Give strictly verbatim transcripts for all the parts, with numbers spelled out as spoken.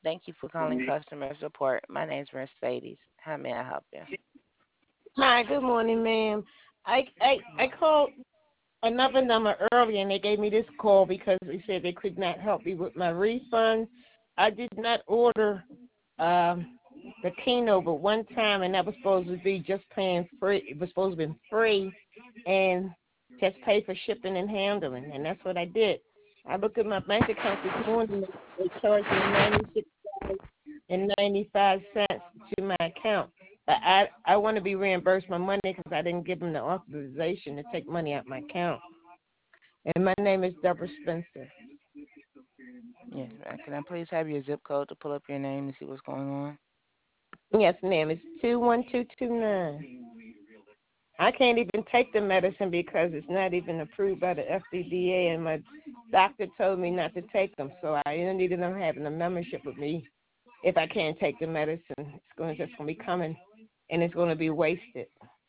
Thank you for calling customer support. My name is Mercedes. How may I help you? Hi, good morning, ma'am. I I I called another number earlier, and they gave me this call because they said they could not help me with my refund. I did not order um, the Keno, but one time, and that was supposed to be just paying free. It was supposed to be free, and just pay for shipping and handling, and that's what I did. I looked at my bank account this morning. They charged me ninety six dollars and ninety five cents to my account. But I I want to be reimbursed my money because I didn't give them the authorization to take money out my account. And my name is Deborah Spencer. Yes, ma'am. Can I please have your zip code to pull up your name to see what's going on? Yes, ma'am. It's two one two two nine. I can't even take the medicine because it's not even approved by the F D A, and my doctor told me not to take them. So I ended up having a membership with me. If I can't take the medicine, it's going to just going to be coming, and it's going to be wasted.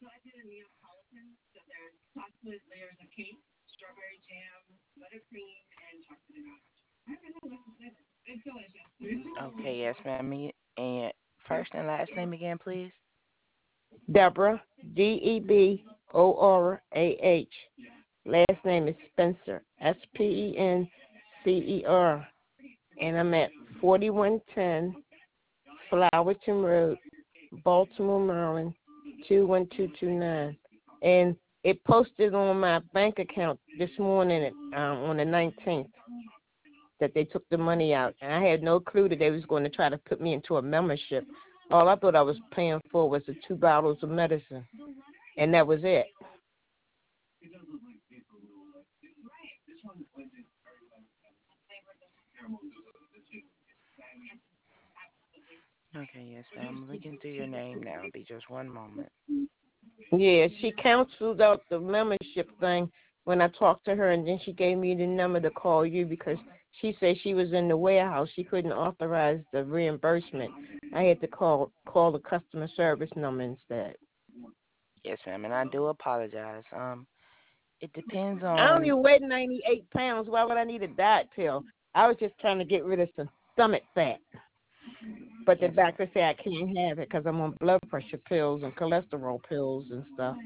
Okay, yes, ma'am. Me- And your first and last name again, please? Deborah, D E B O R A H. Last name is Spencer, S P E N C E R. And I'm at forty-one ten Flowerton Road, Baltimore, Maryland, two one two two nine. And it posted on my bank account this morning at, um, on the nineteenth that they took the money out. And I had no clue that they was going to try to put me into a membership. All I thought I was paying for was the two bottles of medicine, and that was it. Okay, yes, ma'am. I'm looking through your name now. Be just one moment. Yeah, she canceled out the membership thing when I talked to her, and then she gave me the number to call you because she said she was in the warehouse. She couldn't authorize the reimbursement. I had to call call the customer service number instead. Yes, ma'am, and I do apologize. Um, it depends I only on. weigh ninety-eight pounds. Why would I need a diet pill? I was just trying to get rid of some stomach fat. But the Yes, doctor said I can't have it because I'm on blood pressure pills and cholesterol pills and stuff.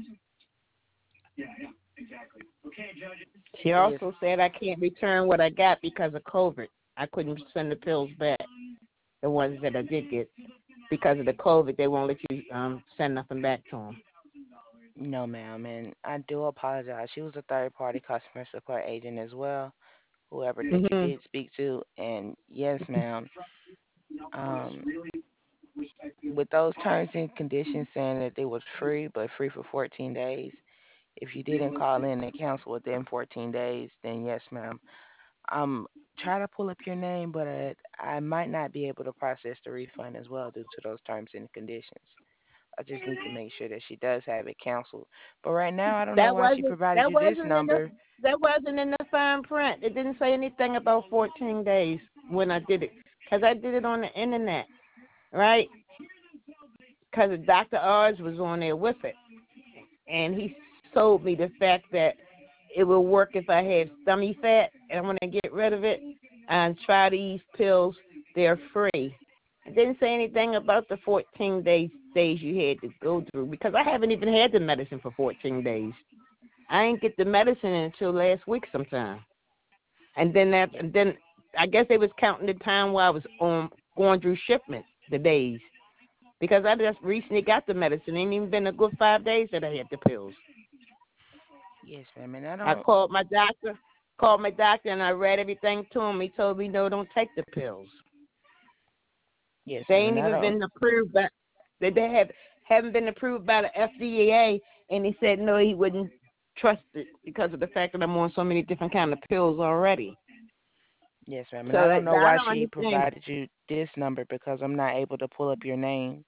She yes, also said I can't return what I got because of COVID. I couldn't send the pills back, the ones that I did get. Because of the COVID, they won't let you um, send nothing back to them. no, ma'am, and I do apologize. She was a third-party customer support agent as well, whoever that you Mhm. did speak to, and yes, ma'am. Um, with those terms and conditions saying that they was free, but free for fourteen days. If you didn't call in and cancel within fourteen days, then yes, ma'am. Um, try to pull up your name, but uh, I might not be able to process the refund as well due to those terms and conditions. I just need to make sure that she does have it canceled. But right now, I don't know That why she wasn't provided that you this wasn't in the number. that wasn't in the fine print. It didn't say anything about fourteen days when I did it, because I did it on the internet, right? Because Doctor Oz was on there with it, and he told me the fact that it will work if I have stomach fat and I want to get rid of it. And try these pills; they're free. It didn't say anything about the fourteen days days you had to go through because I haven't even had the medicine for fourteen days. I didn't get the medicine until last week sometime. And then that, Yes, and then I guess they was counting the time while I was on going through shipment, the days. Because I just recently got the medicine. It ain't even been a good five days that I had the pills. yes, ma'am. And I I don't. called my doctor, called my doctor, and I read everything to him. He told me, no, don't take the pills. Yes, They ma'am. ain't And I even don't. been approved by, they, they have, haven't been approved by the F D A, and he said, no, he wouldn't trust it because of the fact that I'm on so many different kind of pills already. Yes, ma'am. And So I that, don't know I why don't she understand. provided you this number because I'm not able to pull up your name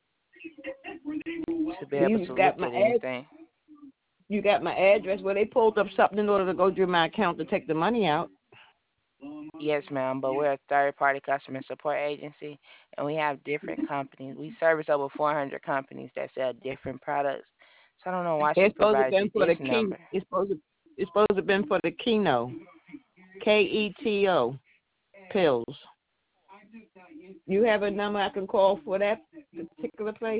to be able You to look got my at ad, anything. you got my address. Well, they pulled up something in order to go through my account to take the money out. Yes, ma'am, but we're a third-party customer support agency, and we have different companies. We service over four hundred companies that sell different products. So I don't know why she It's supposed to have provided you been for this the key. number. It's supposed to. It's supposed to have been for the Keno, K E T O pills. You have a number I can call for that particular place?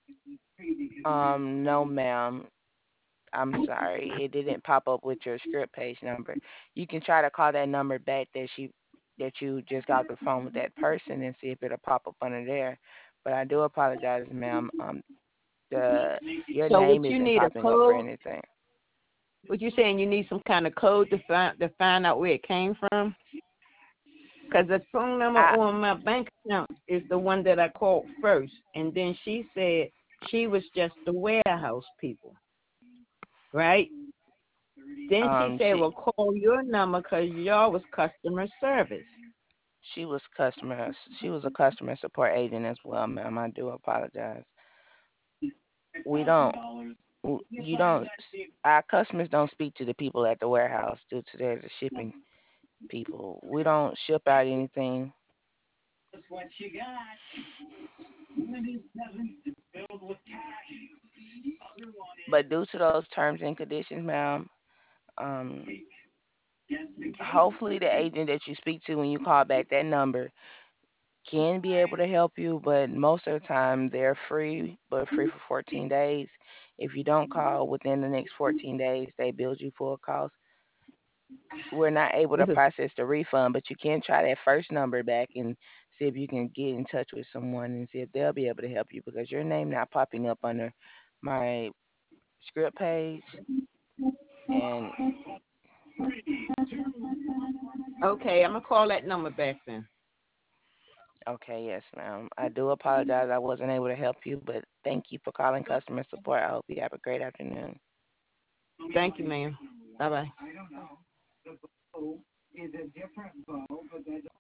Um, no, ma'am. I'm sorry. It didn't pop up with your script page number. You can try to call that number back that she that you just got off the phone with that person and see if it'll pop up under there. But I do apologize, ma'am. Um, the your So what name you isn't need a popping up for code? anything. What you saying? You need some kind of code to find to find out where it came from? Because the phone number I on my bank account is the one that I called first, and then she said she was just the warehouse people, right? Then she um said, she "Well, call your number because y'all was customer service." she was customer she was a customer support agent as well, ma'am. I do apologize. We don't you don't our customers don't speak to the people at the warehouse due to their the shipping people. We don't ship out anything. But due to those terms and conditions, ma'am, um, hopefully the agent that you speak to when you call back that number can be able to help you, but most of the time they're free, but free for fourteen days. If you don't call within the next fourteen days, they bill you full cost. We're not able to This is process the refund, but you can try that first number back and see if you can get in touch with someone and see if they'll be able to help you because your name not popping up under my script page. And okay. I'm gonna call that number back then. okay, yes, ma'am. I do apologize I wasn't able to help you, but thank you for calling customer support. I hope you have a great afternoon. Thank you, ma'am. Bye bye.